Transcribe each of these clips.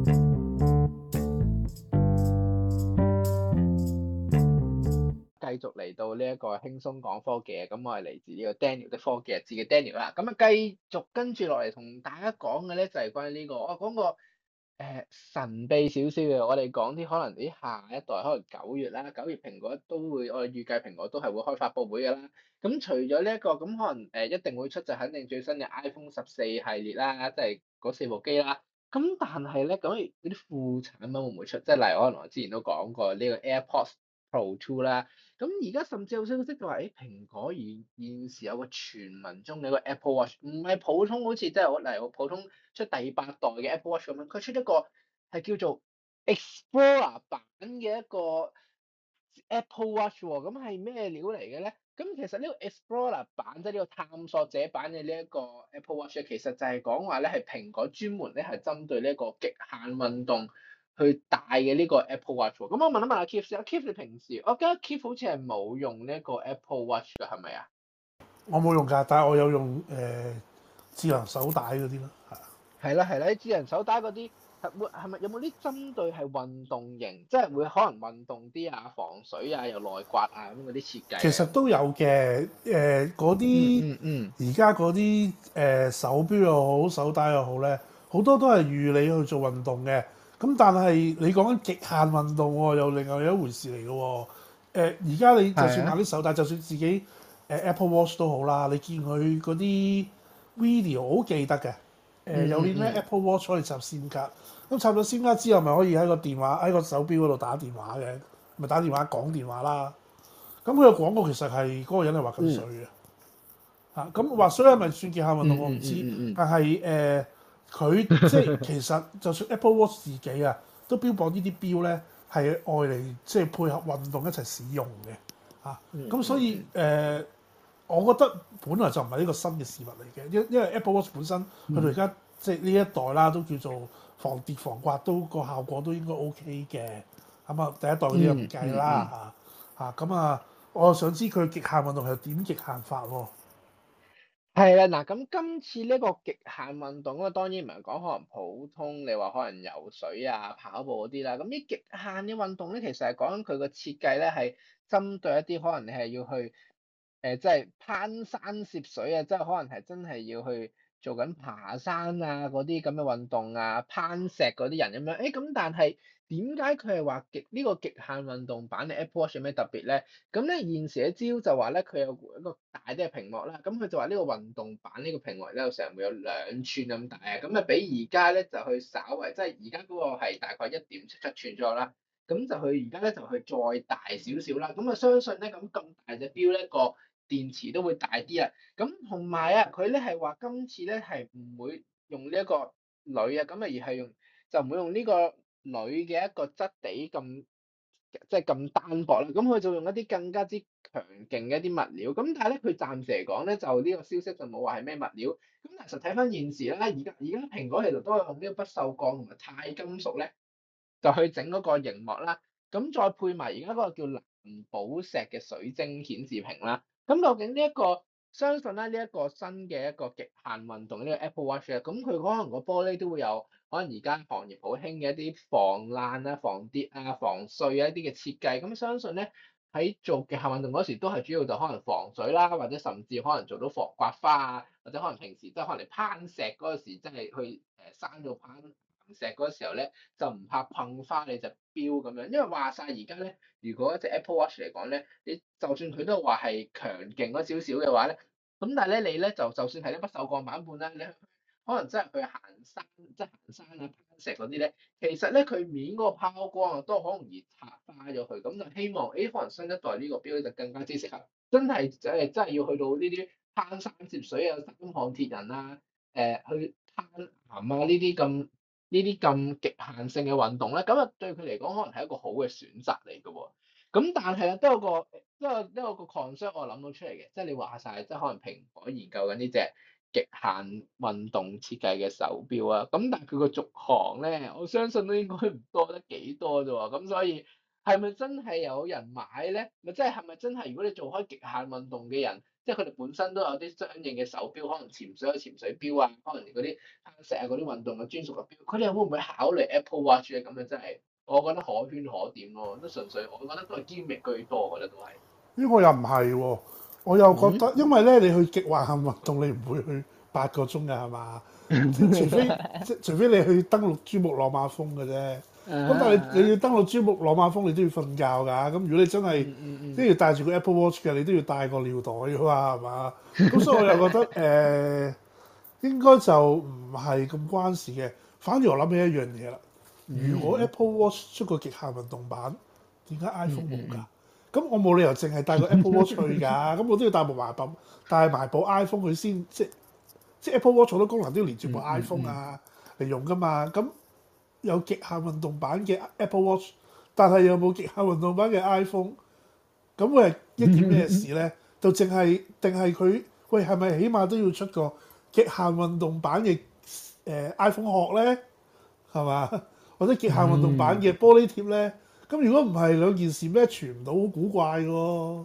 繼續嚟到呢一個輕鬆講科技嘅，咁我係嚟自呢個 Daniel 的科技日誌嘅 Daniel 啦。咁啊，繼續跟住落嚟同大家講嘅咧就係關於呢個，我講個神秘少少嘅，我哋講啲可能啲下一代，可能9月啦，9月蘋果都會，我哋預計蘋果都係會開發佈會嘅啦。咁除咗呢一個，咁可能一定會出就肯定最新嘅 iPhone 14系列啦，即係嗰4部機啦。咁但係咧，咁嗰啲副產品會唔會出？即係例如可能我之前都講過呢個 AirPods Pro 2啦。咁而家甚至有消息就話，蘋果現時有個傳聞中嘅一個 Apple Watch，唔係普通好似即係例如普通出第8代嘅 Apple Watch 咁樣，佢出一個係叫做 Explorer 版嘅一個 Apple Watch 喎，咁係咩料嚟嘅咧？咁其實呢個 Explorer 版即係呢個探索者版嘅呢一個 Apple Watch 咧，其實就係講話咧係蘋果專門咧係針對呢一個極限運動去戴嘅呢個 Apple Watch 喎。咁我問一問阿 Keith 先，阿 Keith 你平時我記得 Keith 好似係冇用呢一個 Apple Watch 㗎，係咪啊？ 我冇用㗎，但係我有用智能手帶嗰啲咯，係啊。 係啦係啦，啲智能手帶嗰啲係咪有冇啲針對係運動型，即係會可能運動啲啊、防水啊、又耐刮啊咁嗰啲設計啊？ 其實都有嘅，嗰啲嗯。 而家嗰啲手錶又好，手帶又好咧，好多都係預你去做運動嘅。咁但係你講緊極限運動喎，又另外有一回事嚟嘅喎。而家你就算買係啊。 啲手帶，就算自己Apple Watch 都好啦，你見佢嗰啲 video 我好記得嘅。有啲咩嗯。 Apple Watch 可以插 SIM 卡，咁插咗 SIM 卡之後，咪可以喺個電話喺個手錶嗰度打電話嘅，咪打電話講電話啦。咁佢個廣告其實係嗰個人係滑緊水嘅嚇，咁滑水係咪算極限運動我唔知，但係佢即係其實就算 Apple Watch 自己啊，都標榜呢啲錶咧係愛嚟即係配合運動一齊使用嘅嚇，咁所以我覺得本來就唔係呢個新嘅事物嚟嘅，因為 Apple Watch 本身去到而家即係呢一代啦，都叫做防跌防刮都個效果都應該 OK 嘅，咁啊第一代嗰啲又唔計啦嚇咁啊。我想知佢極限運動係點極限法喎？ 係啦，嗱，咁今次呢個極限運動啊，當然唔係講可能普通，你話可能游水啊、跑步嗰啲啦。咁啲極限嘅運動咧，其實係講緊佢個設計咧，係針對一啲可能你係要去即係攀山涉水啊，即係可能係真係要去做緊爬山啊嗰啲咁嘅運動啊，攀石嗰啲人咁樣。咁但係點解佢係話呢個極限運動版嘅 Apple Watch 有咩特別咧？咁咧現時嘅招就話咧，佢有一個大啲嘅屏幕啦。咁佢就話呢個運動版呢個屏幕咧，有成會有2寸咁大啊。咁啊，比而家咧就去稍為即係而家嗰個係大概1.77寸左右啦。咁就佢而家咧就去再大少少啦。咁啊，相信咧咁大隻錶咧個電池都會大啲啊。咁同埋啊，佢咧係話今次咧係唔會用呢一個鋁啊，咁啊而係就唔會用呢個鋁嘅一個質地咁即係咁單薄啦。咁佢就用一啲更加之強勁嘅一啲物料。咁但係咧，佢暫時嚟講咧，就呢個消息就冇話係咩物料。咁但係實睇翻現時啦，而家蘋果其實都係用呢個不鏽鋼同埋鈦金屬咧，就去整嗰個熒幕啦。咁再配埋而家嗰個叫藍寶石嘅水晶顯示屏啦。咁究竟相信咧呢一個新嘅一個極限運動呢個 Apple Watch 咧，咁佢可能個玻璃都會有可能而家行業好興嘅一啲防爛啊、防跌啊、防碎啊一啲嘅設計。咁相信咧喺做極限運動嗰時都係主要就可能防水啦，或者甚至可能做到防刮花啊，或者可能平時即係可能你攀石嗰時，即係去山度攀石嗰時候咧，就唔怕碰花你隻錶咁樣。因為話晒而家咧，如果一隻 Apple Watch 嚟講咧，你就算佢都話係強勁嗰少少嘅話咧，咁但係咧你咧就算係啲不鏽鋼版本咧，你可能真係去行山，即係行山啊、攀石嗰啲咧，其實咧佢面嗰個拋光啊都好容易擦花咗佢。咁就希望可能新一代呢個錶咧就更加之適合，真係真係要去到呢啲攀山涉水啊、三項鐵人啊、去攀岩啊呢啲咁極限性嘅運動咧，咁啊對佢嚟講可能係一個好嘅選擇嚟嘅喎。咁但係咧都有個 concern 我諗到出嚟嘅，即係你話晒，即係可能蘋果研究緊呢隻極限運動設計嘅手錶啊。咁但係佢個續航咧，我相信都應該唔多得幾多啫喎。咁所以係咪真係有人買咧？咪即係咪真係？如果你做開極限運動嘅人，即係佢哋本身都有啲相應嘅手錶，可能潛水有潛水錶啊，可能嗰啲攀石啊嗰啲運動嘅專屬嘅錶，佢哋會唔會考慮 Apple Watch 咧？咁樣真係，我覺得可圈可點咯，都純粹我覺得都係 gimmick 居多，我覺得都係。 呢個又唔係喎，我又覺嗯。 得，因為咧你去極限運動，你唔會去8個鐘嘅係嘛？除非你去登陸珠穆朗瑪峰嘅啫。咁但係你要登陸珠穆朗瑪峰，你都要瞓覺㗎。咁如果你真係都要帶住個 Apple Watch 嘅，你都要帶個尿袋㗎嘛，係嘛？咁所以我又覺得應該就唔係咁關事嘅。反而我諗起一樣嘢啦，如果 Apple Watch 出個極限運動版，點解 iPhone 冇㗎？咁我冇理由淨係帶個 Apple Watch 去㗎，咁我都要帶埋部 iPhone 去先，即 Apple Watch 好多功能都要連住部 iPhone 啊嚟用㗎嘛。咁有極限運動版嘅 Apple Watch，但係又冇極限運動版嘅 iPhone，咁會係一件咩事咧？就淨係定係佢喂係咪起碼都要出個極限運動版嘅iPhone 殼咧？係嘛？或者極限運動版嘅玻璃貼咧？咁如果唔係兩件事 match 唔到，好古怪喎。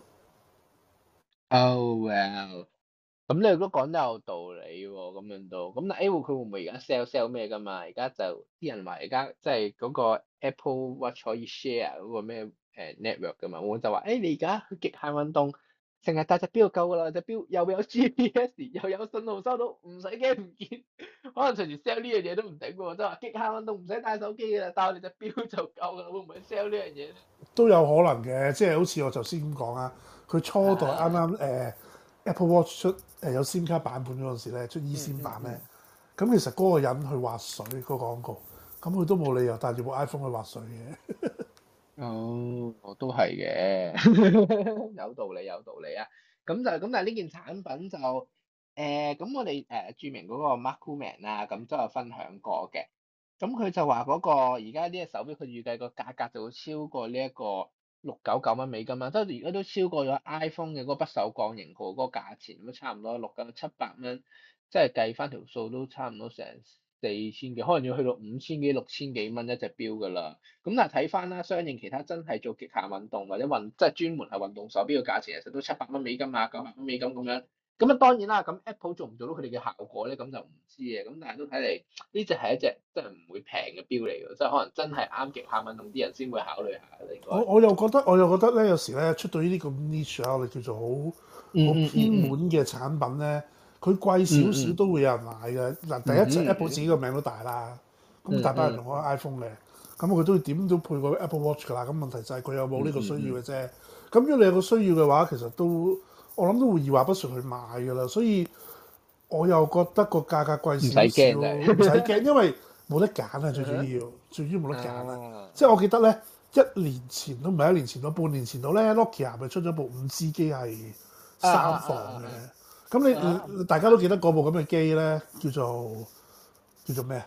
Oh well，咁你都講得有道理喎，咁樣都，咁但 A 佢會唔會而家 sell 咩㗎嘛？而家就啲人話而家即係嗰個 Apple Watch 可以 share 嗰個咩network 㗎嘛，我就話你而家去極限運動，成日帶隻錶就夠㗎啦，隻錶又有 GPS 又有信號收到，唔使驚唔見，可能隨時 sell 呢樣嘢都唔定喎，即係話極限運動唔使帶手機㗎啦，帶我哋隻錶就夠㗎啦，會唔會 sell 呢樣嘢咧？ 都有可能嘅，即係好似我頭先咁講啊，佢初代啱啱Apple Watch 出有 SIM 卡版本嗰陣時咧，出 eSIM 版咧，咁其實嗰個人去滑水個廣告，咁佢都冇理由帶住部 iPhone 去滑水嘅。 哦，我都係嘅，有道理有道理啊。咁但係呢件產品就咁我哋著名嗰個 Mark Gurman 啊，咁都有分享過嘅。咁佢就話嗰個而家呢隻手錶，佢預計個價格就會超過呢一個699蚊美金啦，即係而家都超過咗 iPhone 嘅嗰個不鏽鋼型號嗰個價錢，咁差唔多69700蚊，即係計翻條數都差唔多成4000幾，可能要去到5000幾6000幾蚊一隻錶㗎啦。咁但係睇翻啦，相應其他真係做極限運動或者即係專門係運動手錶嘅價錢，其實都700蚊美金啊900蚊美金咁樣。咁啊當然啦，咁 Apple 做唔做到佢哋嘅效果咧，咁就唔知嘅。咁但係都睇嚟呢隻係一隻真係唔會平嘅錶嚟㗎，即係可能真係啱極限運動啲人先會考慮下嘅應該。 我又覺得咧，有時咧出到呢啲咁 niche 啊，我哋叫做好偏門嗯嘅產品咧，佢貴少少都會有人買嘅。嗱，第一隻 Apple 自己個名都大啦，咁大班人用開 iPhone 嘅，咁佢都點都配個 Apple Watch 㗎啦。咁問題就係佢有冇呢個需要嘅啫。咁如果你有個需要嘅話，其實我諗都會二話不說去買㗎啦。所以我又覺得個價格貴唔使少少， 驚就唔使係。 驚，因為冇得揀啊，最主要冇得揀啊。 啊， 即係我記得咧，一年前都唔係一年前到半年前到咧，Nokia 咪出咗部5G 機係三防嘅。咁大家都記得嗰部咁嘅機咧，叫做咩啊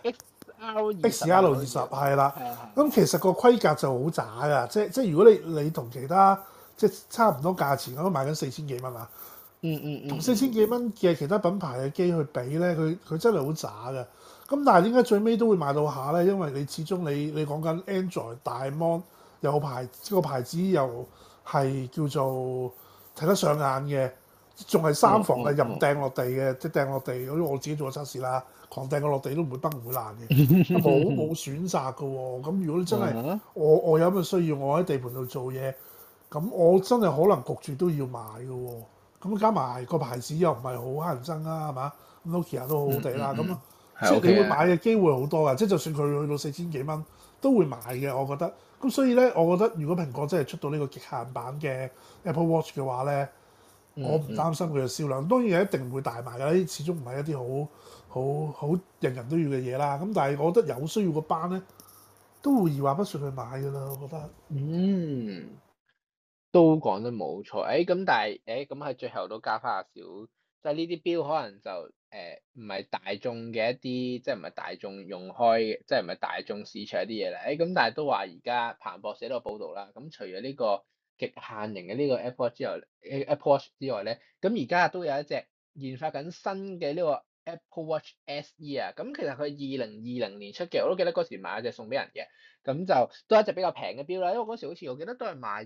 ？XR20 XR20 係啦。咁係。 其實個規格就好渣㗎，即係如果你同其他即係差唔多價錢，我都賣緊4000幾蚊啊。同4000幾蚊嘅其他品牌嘅機去比咧，佢真係好渣㗎。咁但係點解最尾都會賣到下咧？因為你始終你講緊 Android 大 mon 個牌子又係叫做睇得上眼嘅，仲係三防係任掟落地嘅，即係掟落地。好似我自己做過測試啦，狂掟個落地都唔會崩唔會爛嘅，冇選擇㗎喎。咁如果你真係我有咁嘅需要，我喺地盤度做嘢，咁我真係可能焗住都要買㗎喎。咁加埋個牌子又唔係好乞人憎啦，係嘛？Nokia 都好好地啦，咁即係係 OK 你會買啊。 嘅機會好多㗎，即係就算佢去到4000幾蚊，都會買嘅，我覺得。咁所以咧，我覺得如果蘋果真係出到呢個極限版嘅 Apple Watch 嘅話咧，我唔擔心佢嘅銷量。當然係一定唔會大賣㗎，呢始終唔係一啲好人人都要嘅嘢啦。咁但係我覺得有需要個班咧，都會二話不說去買㗎啦，我覺得。 嗯。都講得冇錯，咁但係咁喺最後都加翻下少，即係呢啲錶可能就唔係大眾嘅一啲，即係唔係大眾用開嘅，即係唔係大眾市場一啲嘢啦。咁但係都話而家彭博寫到個報導啦，咁除咗呢個極限型嘅呢個 Apple Watch 之外咧，咁而家都有一隻研發緊新嘅呢個 Apple Watch SE 啊，咁其實佢2020年出嘅，我都記得嗰時買咗隻送俾人嘅，咁就都係一隻比較平嘅錶啦，因為嗰時好似我記得都係賣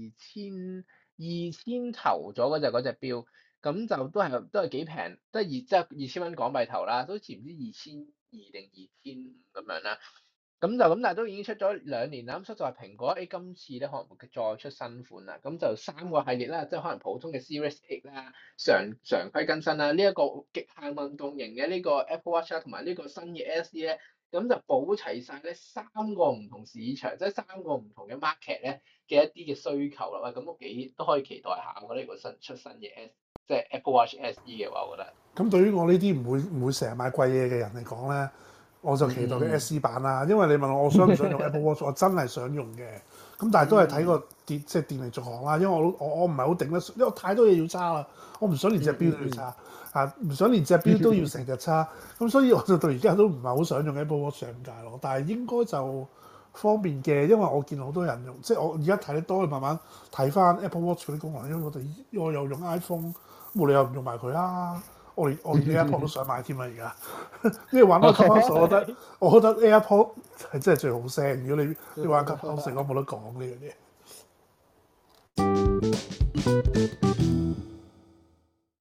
二千頭咗嗰隻錶，咁就都係幾平，都係即係2000蚊港幣頭啦，都好似唔知2200定2500咁樣啦。但係都已經出咗2年啦。咁所以就係蘋果，今次咧可能會再出新款啦。咁就3個系列啦，即係可能普通嘅 Series 8啦，常規更新啦，呢一個極限運動型嘅呢個 Apple Watch 啦，同埋呢個新嘅 SE 咧，咁就補齊晒咧3個唔同市場，即係3個唔同嘅 market 咧嘅一啲嘅需求啦。喂，咁都可以期待下。我覺得如果出新嘅即係 Apple Watch SE 嘅話，我覺得咁對於我呢啲唔會成日買貴嘢嘅人嚟講咧，我就期待嘅 SE 版啦。因為你問我想唔想用 Apple Watch，我真係想用嘅。咁但係都係睇個即係電力續航啦。因為我唔係好頂得，因為太多嘢要揸啦。我唔想連隻錶都要揸唔想連隻錶都要成日揸。咁所以我就到而家都唔係好想用 Apple Watch 上街咯。但係應該就方便嘅，因為我見好多人用，即係我而家睇得多，慢慢睇翻 Apple Watch 嗰啲功能。因為我又用 iPhone，冇理由唔用埋佢啦。我連 AirPod 都想買添啦，而家，因為玩到 Clubhouse，我覺得 AirPod 係真係最好聲。如果你玩 Clubhouse，我冇得講呢樣嘢。